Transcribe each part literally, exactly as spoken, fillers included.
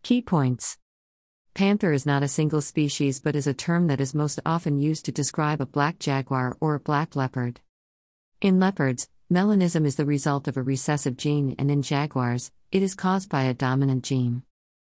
Key points. Panther is not a single species but is a term that is most often used to describe a black jaguar or a black leopard. In leopards, melanism is the result of a recessive gene, and in jaguars, it is caused by a dominant gene.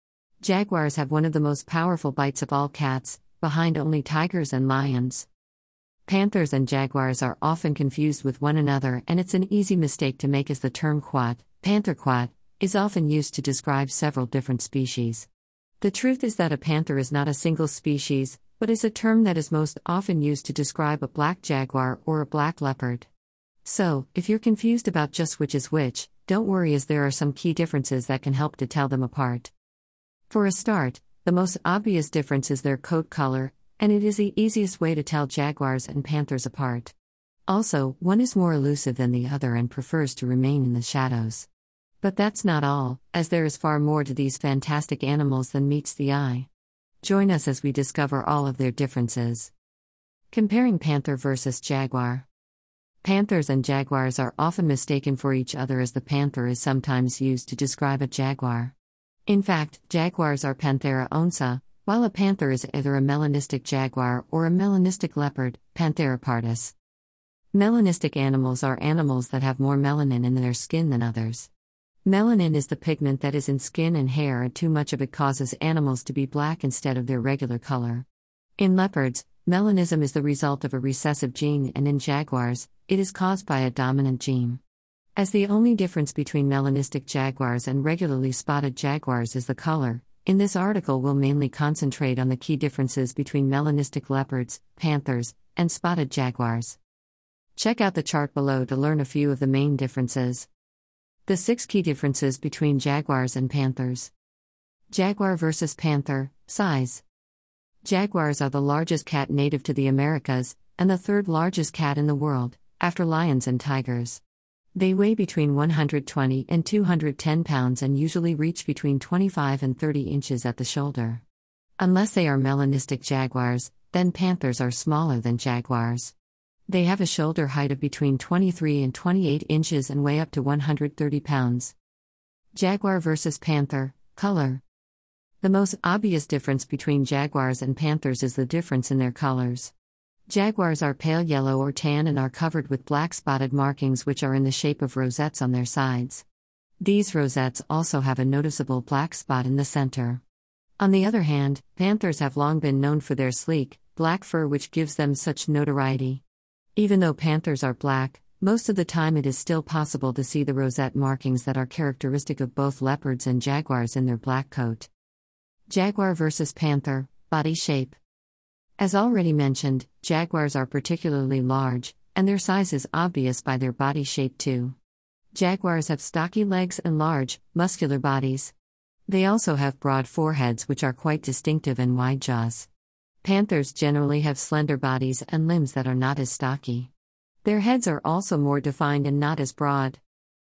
Jaguars have one of the most powerful bites of all cats, behind only tigers and lions. Panthers and jaguars are often confused with one another, and it's an easy mistake to make, as the term quad, panther quad, is often used to describe several different species. The truth is that a panther is not a single species, but is a term that is most often used to describe a black jaguar or a black leopard. So, if you're confused about just which is which, don't worry, as there are some key differences that can help to tell them apart. For a start, the most obvious difference is their coat color, and it is the easiest way to tell jaguars and panthers apart. Also, one is more elusive than the other and prefers to remain in the shadows. But that's not all, as there is far more to these fantastic animals than meets the eye. Join us as we discover all of their differences. Comparing panther versus jaguar. Panthers and jaguars are often mistaken for each other, as the panther is sometimes used to describe a jaguar. In fact, jaguars are Panthera onca, while a panther is either a melanistic jaguar or a melanistic leopard, Panthera pardus. Melanistic animals are animals that have more melanin in their skin than others. Melanin is the pigment that is in skin and hair, and too much of it causes animals to be black instead of their regular color. In leopards, melanism is the result of a recessive gene, and in jaguars, it is caused by a dominant gene. As the only difference between melanistic jaguars and regularly spotted jaguars is the color, in this article we'll mainly concentrate on the key differences between melanistic leopards, panthers, and spotted jaguars. Check out the chart below to learn a few of the main differences. The six key differences between jaguars and panthers. Jaguar versus panther. Size. Jaguars are the largest cat native to the Americas, and the third largest cat in the world, after lions and tigers. They weigh between one hundred twenty and two hundred ten pounds and usually reach between twenty-five and thirty inches at the shoulder. Unless they are melanistic jaguars, then panthers are smaller than jaguars. They have a shoulder height of between twenty-three and twenty-eight inches and weigh up to one hundred thirty pounds. Jaguar versus panther. Color. The most obvious difference between jaguars and panthers is the difference in their colors. Jaguars are pale yellow or tan and are covered with black spotted markings which are in the shape of rosettes on their sides. These rosettes also have a noticeable black spot in the center. On the other hand, panthers have long been known for their sleek, black fur, which gives them such notoriety. Even though panthers are black, most of the time it is still possible to see the rosette markings that are characteristic of both leopards and jaguars in their black coat. Jaguar versus panther. Body shape. As already mentioned, jaguars are particularly large, and their size is obvious by their body shape too. Jaguars have stocky legs and large, muscular bodies. They also have broad foreheads which are quite distinctive, and wide jaws. Panthers generally have slender bodies and limbs that are not as stocky. Their heads are also more defined and not as broad.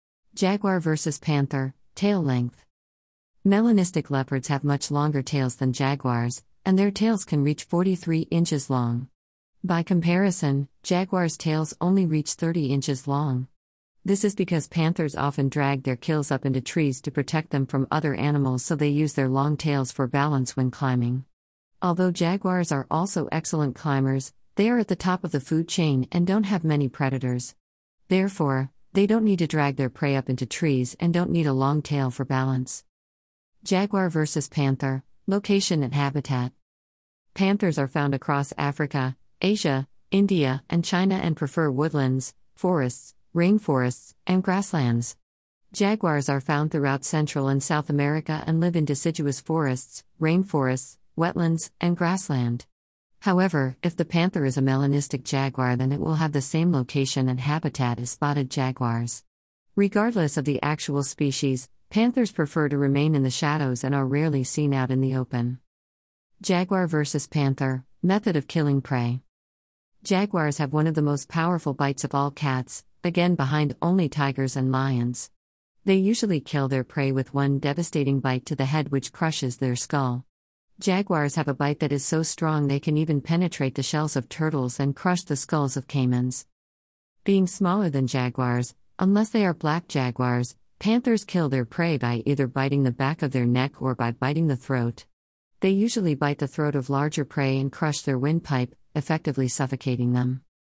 Jaguar versus panther. Tail length. Melanistic leopards have much longer tails than jaguars, and their tails can reach forty-three inches long. By comparison, jaguars' tails only reach thirty inches long. This is because panthers often drag their kills up into trees to protect them from other animals, so they use their long tails for balance when climbing. Although jaguars are also excellent climbers, they are at the top of the food chain and don't have many predators. Therefore, they don't need to drag their prey up into trees and don't need a long tail for balance. Jaguar versus panther. Location and habitat. Panthers are found across Africa, Asia, India, and China and prefer woodlands, forests, rainforests, and grasslands. Jaguars are found throughout Central and South America and live in deciduous forests, rainforests, wetlands, and grassland. However, if the panther is a melanistic jaguar, then it will have the same location and habitat as spotted jaguars. Regardless of the actual species, panthers prefer to remain in the shadows and are rarely seen out in the open. Jaguar versus panther. Method of killing prey. Jaguars have one of the most powerful bites of all cats, again behind only tigers and lions. They usually kill their prey with one devastating bite to the head which crushes their skull. Jaguars have a bite that is so strong they can even penetrate the shells of turtles and crush the skulls of caimans. Being smaller than jaguars, unless they are black jaguars, Panthers kill their prey by either biting the back of their neck or by biting the throat. They usually bite the throat of larger prey and crush their windpipe, effectively suffocating them.